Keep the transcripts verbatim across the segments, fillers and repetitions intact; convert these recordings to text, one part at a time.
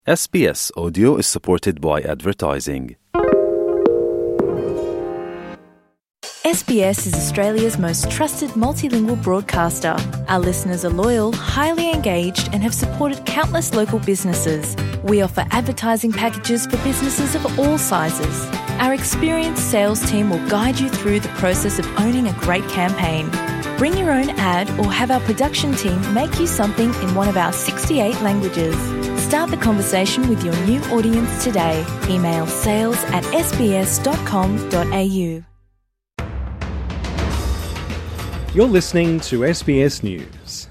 S B S Audio is supported by advertising. S B S is Australia's most trusted multilingual broadcaster. Our listeners are loyal, highly engaged, and have supported countless local businesses. We offer advertising packages for businesses of all sizes. Our experienced sales team will guide you through the process of owning a great campaign. Bring your own ad or have our production team make you something in one of our sixty-eight languages. Start the conversation with your new audience today. Email sales at s b s dot com dot a u. You're listening to S B S News.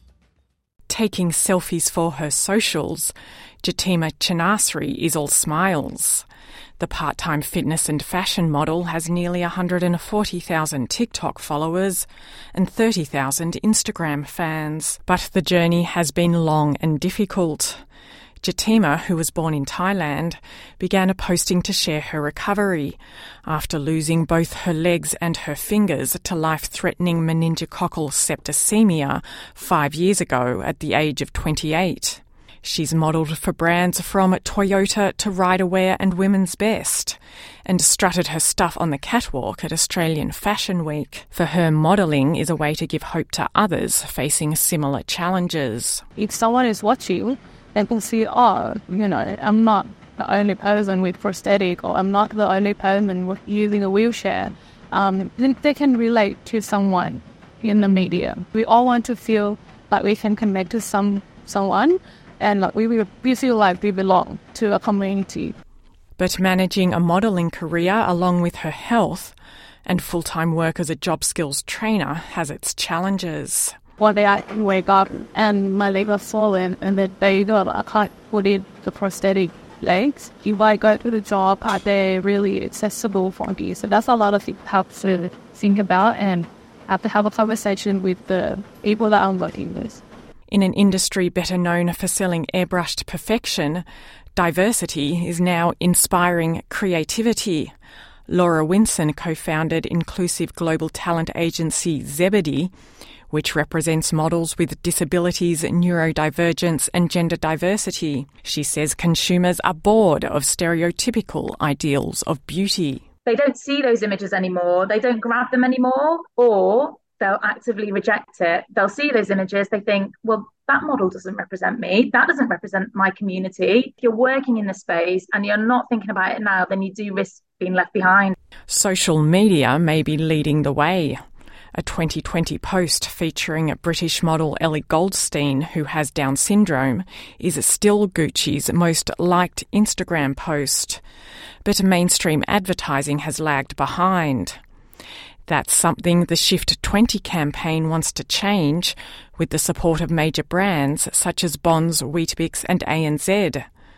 Taking selfies for her socials, Jatima Chinasri is all smiles. The part-time fitness and fashion model has nearly one hundred forty thousand TikTok followers and thirty thousand Instagram fans. But the journey has been long and difficult. Jatima, who was born in Thailand, began a posting to share her recovery after losing both her legs and her fingers to life-threatening meningococcal septicemia five years ago at the age of twenty-eight. She's modelled for brands from Toyota to Riderwear and Women's Best, and strutted her stuff on the catwalk at Australian Fashion Week. For her, modelling is a way to give hope to others facing similar challenges. If someone is watching, they can see, oh, you know, I'm not the only person with prosthetic, or I'm not the only person with using a wheelchair. Um, then they can relate to someone in the media. We all want to feel like we can connect to some someone, and like we we feel like we belong to a community. But managing a modelling career along with her health and full-time work as a job skills trainer has its challenges. One day I wake up and my leg was swollen, and then they got I can't put in the prosthetic legs. If I go to the job, are they really accessible for me? So that's a lot of things I have to think about and have to have a conversation with the people that I'm working with. In an industry better known for selling airbrushed perfection, diversity is now inspiring creativity. Laura Winson co-founded inclusive global talent agency Zebedee, which represents models with disabilities, neurodivergence and gender diversity. She says consumers are bored of stereotypical ideals of beauty. They don't see those images anymore, they don't grab them anymore, or they'll actively reject it. They'll see those images, they think, well, that model doesn't represent me, that doesn't represent my community. If you're working in the space and you're not thinking about it now, then you do risk being left behind. Social media may be leading the way. A twenty twenty post featuring British model Ellie Goldstein, who has Down syndrome, is still Gucci's most liked Instagram post. But mainstream advertising has lagged behind. That's something the Shift twenty campaign wants to change with the support of major brands such as Bonds, Weet-Bix and A N Z.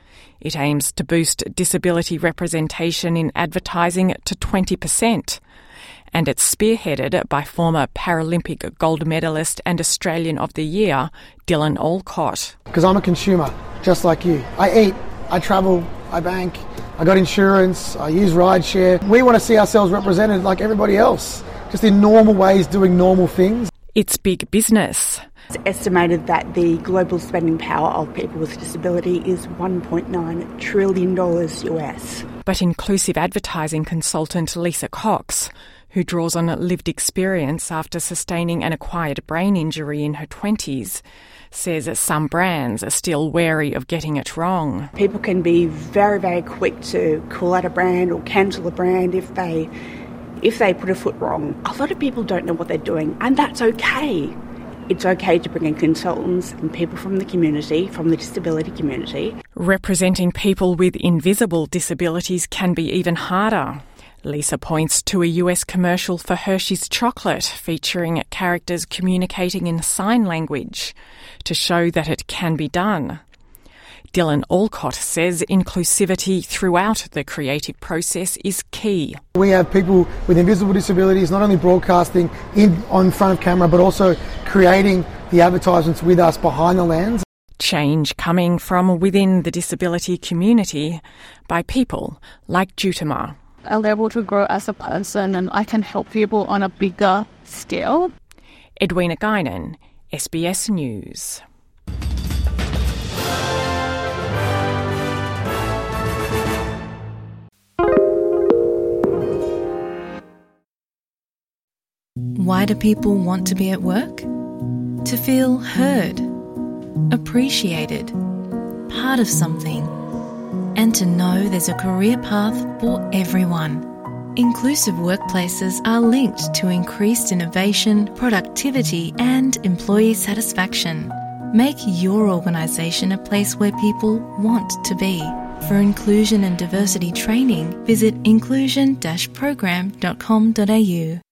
It aims to boost disability representation in advertising to twenty percent. And it's spearheaded by former Paralympic gold medalist and Australian of the Year, Dylan Alcott. Because I'm a consumer, just like you. I eat, I travel, I bank, I got insurance, I use rideshare. We want to see ourselves represented like everybody else, just in normal ways, doing normal things. It's big business. It's estimated that the global spending power of people with disability is one point nine trillion dollars U S. But inclusive advertising consultant Lisa Cox, who draws on lived experience after sustaining an acquired brain injury in her twenties, says some brands are still wary of getting it wrong. People can be very, very quick to call out a brand or cancel a brand if they if they put a foot wrong. A lot of people don't know what they're doing, and that's okay. It's okay to bring in consultants and people from the community, from the disability community. Representing people with invisible disabilities can be even harder. Lisa points to a U S commercial for Hershey's chocolate featuring characters communicating in sign language to show that it can be done. Dylan Alcott says inclusivity throughout the creative process is key. We have people with invisible disabilities not only broadcasting in on front of camera but also creating the advertisements with us behind the lens. Change coming from within the disability community by people like Jatima. I'm able to grow as a person and I can help people on a bigger scale. Edwina Guinan, S B S News. Why do people want to be at work? To feel heard, appreciated, part of something, and to know there's a career path for everyone. Inclusive workplaces are linked to increased innovation, productivity, and employee satisfaction. Make your organisation a place where people want to be. For inclusion and diversity training, visit inclusion dash program dot com dot a u.